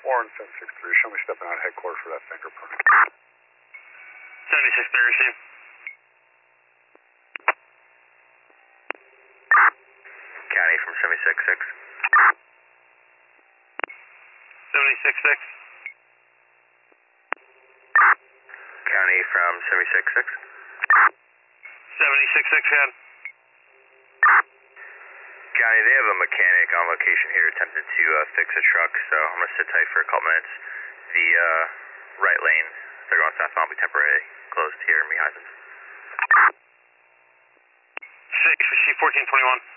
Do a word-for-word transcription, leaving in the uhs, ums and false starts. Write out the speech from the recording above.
Warren seven six three, show me stepping out of headquarters for that fingerprint. seventy-six three, receive. County from seventy-six six. seventy-six six. County from seventy-six six. seventy-six six, head. County, they have a mechanic on location here attempting to uh, fix a truck, so I'm going to sit tight for a couple minutes. The uh, right lane, they're going southbound, will be temporarily closed here in Mehizen. six, receive fourteen twenty-one.